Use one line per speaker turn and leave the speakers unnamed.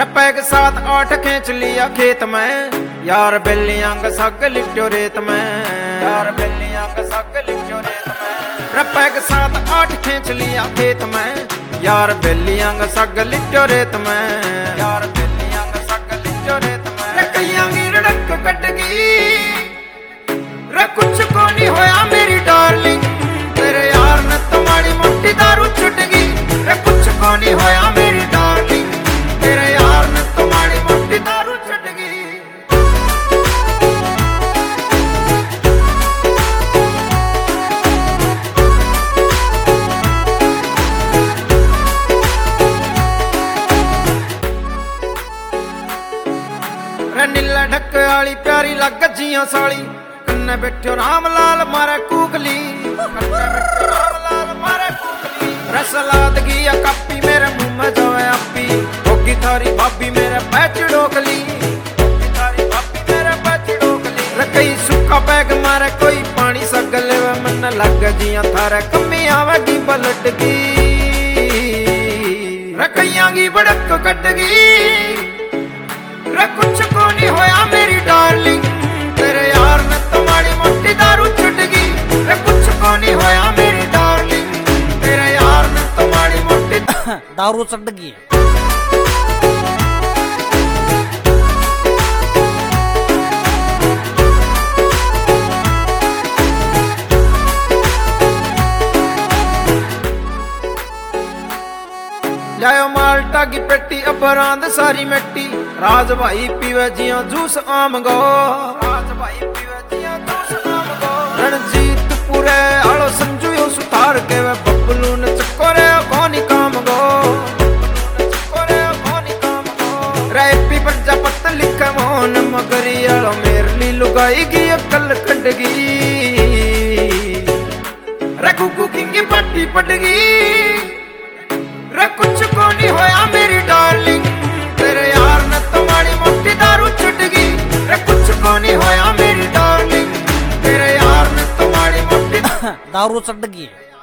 Peg 7-8 खींच लिया खेत में, यार बेली अंग सग लिट्यो रेत में, यार बेली अंग सग लिट्यो रेत में। पैग 7-8 खींच लिया खेत में, यार बेली अंग सग लिट्यो रेत में, यार बेली अंग सग लिट्यो रेत में। कईयां गी रड़क कट गई रे, कुछ को नहीं होया मेरी डार्लिंग, तेरे यार ने तुम्हारी मोटी दारू छुट गई रे, कुछ को नहीं होया मेरी डार्लिंग, तेरे यार ने तुम्हारी मोटी दारू छुट गई। रे नीला ढक वाली प्यारी लग जियां साली, कन्ने बैठो राम लाल मारे कूकली, कन्ने बैठो राम लाल मारे कूकली। रसलाद गया कापी मेरे मुंह में जावे आपी, होगी थारी भाभी मेरे पैच डोकली, होगी थारी भाभी मेरे पैच डोकली। रकई सुखा पैग मारे कोई पानी सगले वे, मन लग जियां थारे कमी आवेगी पलट की, रकइयां गी बड़क कट गई रे, कुछ को नहीं होया मेरी डार्लिंग, तेरे यार ने तुम्हारी मोटी दारू छुट गई रे, कुछ को नहीं होया मेरी डार्लिंग, तेरे यार ने तुम्हारी मोटी
दारू छुट गई।
लायो माल्टा की पेटी अपरांध सारी मिट्टी, राज भाई पीवे जिया जूस आम गो, राज भाई पीवे जिया जूस आम गो। रणजीत पूरे आलो संजू यो सुतार के वे, बबलू ने चकोरे कोनी काम गो, चकोरे कोनी काम गो। रैपी प्रजापत लिखे मोहन मगरी आलो, मेरली लुगाई की अकल कट गई रे, कुकू किंगी पट्टी पट गई रे, कुछ को नहीं होया मेरी डार्लिंग, तेरे यार ने तुम्हारी मोटी दारू छुट गई रे, कुछ को नहीं होया मेरी डार्लिंग, तेरे यार ने तुम्हारी मोटी
दारू छुट गई।